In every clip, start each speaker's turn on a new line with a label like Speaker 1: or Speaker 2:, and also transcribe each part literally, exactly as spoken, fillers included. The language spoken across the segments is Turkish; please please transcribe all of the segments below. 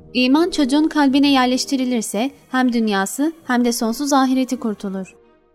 Speaker 1: İman çocuğun kalbine yerleştirilirse hem dünyası hem de sonsuz ahireti kurtulur.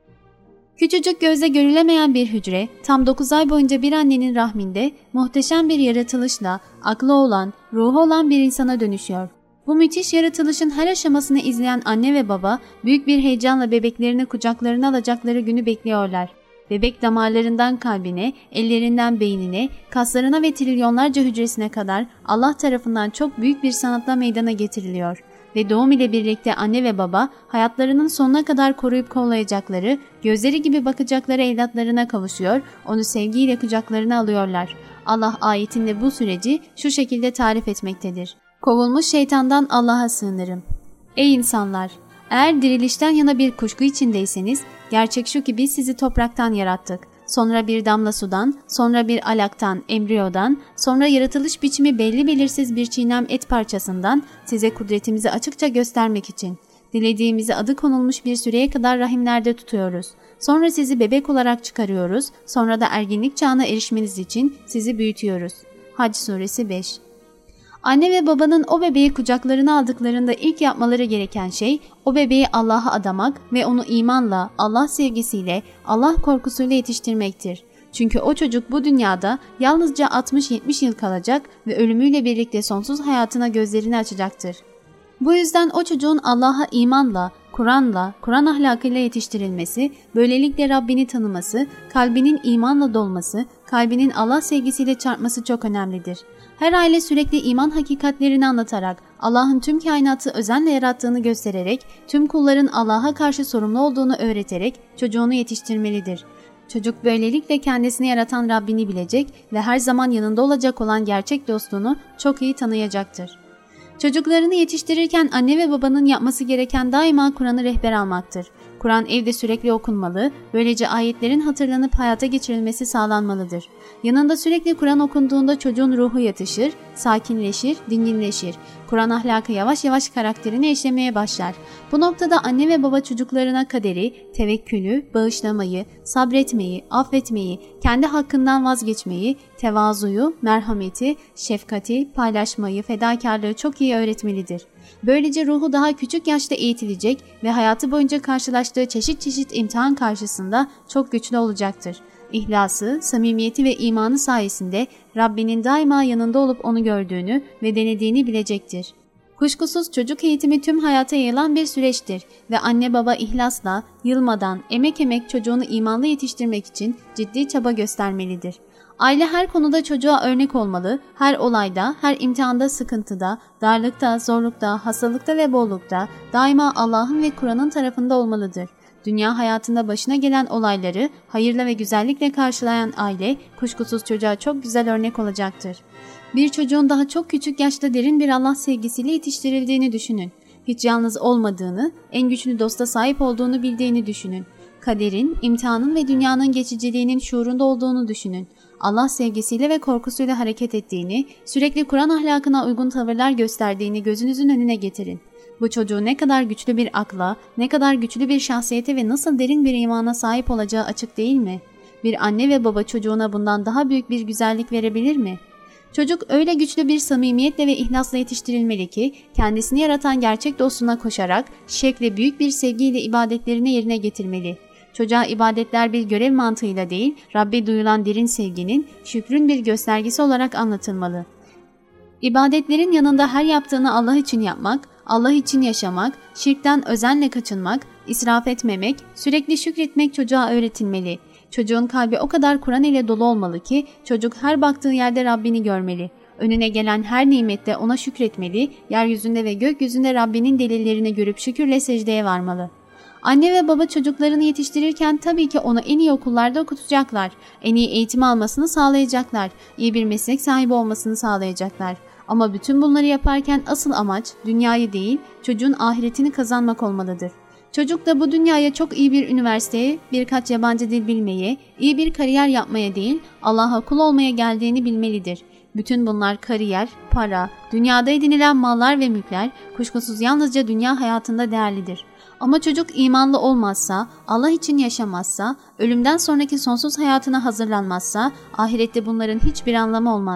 Speaker 1: Küçücük gözle görülemeyen bir hücre tam dokuz ay boyunca bir annenin rahminde muhteşem bir yaratılışla aklı olan, ruhu olan bir insana dönüşüyor. Bu müthiş yaratılışın her aşamasını izleyen anne ve baba büyük bir heyecanla bebeklerini kucaklarına alacakları günü bekliyorlar. Bebek damarlarından kalbine, ellerinden beynine, kaslarına ve trilyonlarca hücresine kadar Allah tarafından çok büyük bir sanatla meydana getiriliyor. Ve doğum ile birlikte anne ve baba hayatlarının sonuna kadar koruyup kollayacakları, gözleri gibi bakacakları evlatlarına kavuşuyor, onu sevgiyle kucaklarına alıyorlar. Allah ayetinde bu süreci şu şekilde tarif etmektedir. Kovulmuş şeytandan Allah'a sığınırım. Ey insanlar! Eğer dirilişten yana bir kuşku içindeyseniz, gerçek şu ki biz sizi topraktan yarattık. Sonra bir damla sudan, sonra bir alaktan, embriyodan, sonra yaratılış biçimi belli belirsiz bir çiğnem et parçasından size kudretimizi açıkça göstermek için. Dilediğimizi adı konulmuş bir süreye kadar rahimlerde tutuyoruz. Sonra sizi bebek olarak çıkarıyoruz, sonra da erginlik çağına erişmeniz için sizi büyütüyoruz. Hac suresi beş. Anne ve babanın o bebeği kucaklarına aldıklarında ilk yapmaları gereken şey o bebeği Allah'a adamak ve onu imanla, Allah sevgisiyle, Allah korkusuyla yetiştirmektir. Çünkü o çocuk bu dünyada yalnızca altmış yetmiş yıl kalacak ve ölümüyle birlikte sonsuz hayatına gözlerini açacaktır. Bu yüzden o çocuğun Allah'a imanla, Kur'an'la, Kur'an ahlakıyla yetiştirilmesi, böylelikle Rabbini tanıması, kalbinin imanla dolması, kalbinin Allah sevgisiyle çarpması çok önemlidir. Her aile sürekli iman hakikatlerini anlatarak, Allah'ın tüm kainatı özenle yarattığını göstererek, tüm kulların Allah'a karşı sorumlu olduğunu öğreterek çocuğunu yetiştirmelidir. Çocuk böylelikle kendisini yaratan Rabbini bilecek ve her zaman yanında olacak olan gerçek dostluğunu çok iyi tanıyacaktır. Çocuklarını yetiştirirken anne ve babanın yapması gereken daima Kur'an'ı rehber almaktır. Kur'an evde sürekli okunmalı, böylece ayetlerin hatırlanıp hayata geçirilmesi sağlanmalıdır. Yanında sürekli Kur'an okunduğunda çocuğun ruhu yatışır, sakinleşir, dinginleşir. Kur'an ahlakı yavaş yavaş karakterini eşlemeye başlar. Bu noktada anne ve baba çocuklarına kaderi, tevekkülü, bağışlamayı, sabretmeyi, affetmeyi, kendi hakkından vazgeçmeyi, tevazuyu, merhameti, şefkati, paylaşmayı, fedakarlığı çok iyi öğretmelidir. Böylece ruhu daha küçük yaşta eğitilecek ve hayatı boyunca karşılaştığı çeşit çeşit imtihan karşısında çok güçlü olacaktır. İhlası, samimiyeti ve imanı sayesinde Rabbinin daima yanında olup onu gördüğünü ve denediğini bilecektir. Kuşkusuz çocuk eğitimi tüm hayata yayılan bir süreçtir ve anne baba ihlasla, yılmadan, emek emek çocuğunu imanlı yetiştirmek için ciddi çaba göstermelidir. Aile her konuda çocuğa örnek olmalı, her olayda, her imtihanda, sıkıntıda, darlıkta, zorlukta, hastalıkta ve bollukta daima Allah'ın ve Kur'an'ın tarafında olmalıdır. Dünya hayatında başına gelen olayları hayırla ve güzellikle karşılayan aile kuşkusuz çocuğa çok güzel örnek olacaktır. Bir çocuğun daha çok küçük yaşta derin bir Allah sevgisiyle yetiştirildiğini düşünün. Hiç yalnız olmadığını, en güçlü dosta sahip olduğunu bildiğini düşünün. Kaderin, imtihanın ve dünyanın geçiciliğinin şuurunda olduğunu düşünün. Allah sevgisiyle ve korkusuyla hareket ettiğini, sürekli Kur'an ahlakına uygun tavırlar gösterdiğini gözünüzün önüne getirin. Bu çocuğu ne kadar güçlü bir akla, ne kadar güçlü bir şahsiyete ve nasıl derin bir imana sahip olacağı açık değil mi? Bir anne ve baba çocuğuna bundan daha büyük bir güzellik verebilir mi? Çocuk öyle güçlü bir samimiyetle ve ihlasla yetiştirilmeli ki kendisini yaratan gerçek dostuna koşarak şevkle büyük bir sevgiyle ibadetlerini yerine getirmeli. Çocuğa ibadetler bir görev mantığıyla değil, Rabbe duyulan derin sevginin, şükrün bir göstergesi olarak anlatılmalı. İbadetlerin yanında her yaptığını Allah için yapmak, Allah için yaşamak, şirkten özenle kaçınmak, israf etmemek, sürekli şükretmek çocuğa öğretilmeli. Çocuğun kalbi o kadar Kur'an ile dolu olmalı ki çocuk her baktığı yerde Rabbini görmeli. Önüne gelen her nimette ona şükretmeli, yeryüzünde ve gökyüzünde Rabbinin delillerini görüp şükürle secdeye varmalı. Anne ve baba çocuklarını yetiştirirken tabii ki onu en iyi okullarda okutacaklar, en iyi eğitim almasını sağlayacaklar, iyi bir meslek sahibi olmasını sağlayacaklar. Ama bütün bunları yaparken asıl amaç dünyayı değil, çocuğun ahiretini kazanmak olmalıdır. Çocuk da bu dünyaya çok iyi bir üniversiteye, birkaç yabancı dil bilmeye, iyi bir kariyer yapmaya değil, Allah'a kul olmaya geldiğini bilmelidir. Bütün bunlar kariyer, para, dünyada edinilen mallar ve mülkler kuşkusuz yalnızca dünya hayatında değerlidir. Ama çocuk imanlı olmazsa, Allah için yaşamazsa, ölümden sonraki sonsuz hayatına hazırlanmazsa, ahirette bunların hiçbir anlamı olmaz.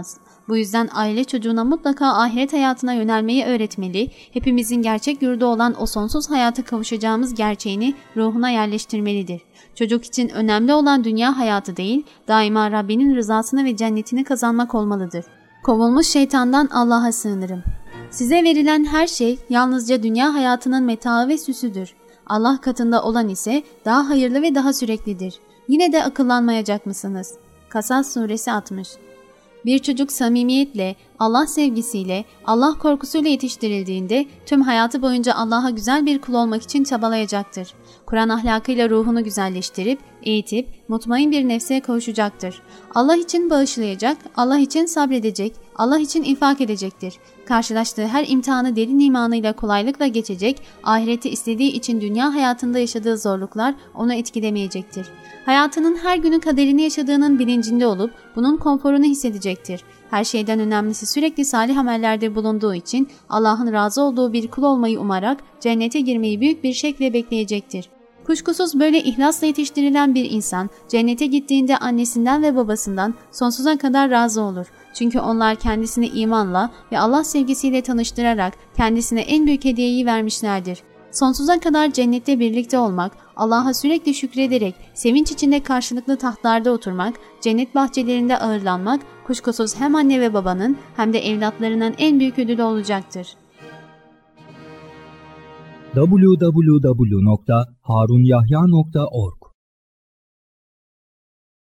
Speaker 1: Bu yüzden aile çocuğuna mutlaka ahiret hayatına yönelmeyi öğretmeli, hepimizin gerçek yurdu olan o sonsuz hayata kavuşacağımız gerçeğini ruhuna yerleştirmelidir. Çocuk için önemli olan dünya hayatı değil, daima Rabbinin rızasını ve cennetini kazanmak olmalıdır. Kovulmuş şeytandan Allah'a sığınırım. Size verilen her şey yalnızca dünya hayatının metaı ve süsüdür. Allah katında olan ise daha hayırlı ve daha süreklidir. Yine de akıllanmayacak mısınız? Kasas suresi altmış. Bir çocuk samimiyetle, Allah sevgisiyle, Allah korkusuyla yetiştirildiğinde tüm hayatı boyunca Allah'a güzel bir kul olmak için çabalayacaktır. Kur'an ahlakıyla ruhunu güzelleştirip, eğitip, mutmain bir nefse kavuşacaktır. Allah için bağışlayacak, Allah için sabredecek, Allah için infak edecektir. Karşılaştığı her imtihanı derin imanıyla kolaylıkla geçecek, ahireti istediği için dünya hayatında yaşadığı zorluklar onu etkilemeyecektir. Hayatının her günü kaderini yaşadığının bilincinde olup bunun konforunu hissedecektir. Her şeyden önemlisi sürekli salih amellerde bulunduğu için Allah'ın razı olduğu bir kul olmayı umarak cennete girmeyi büyük bir şevkle bekleyecektir. Kuşkusuz böyle ihlasla yetiştirilen bir insan cennete gittiğinde annesinden ve babasından sonsuza kadar razı olur. Çünkü onlar kendisini imanla ve Allah sevgisiyle tanıştırarak kendisine en büyük hediyeyi vermişlerdir. Sonsuza kadar cennette birlikte olmak, Allah'a sürekli şükrederek sevinç içinde karşılıklı tahtlarda oturmak, cennet bahçelerinde ağırlanmak kuşkusuz hem anne ve babanın hem de evlatlarının en büyük ödülü olacaktır.
Speaker 2: double-u double-u double-u nokta harunyahya nokta org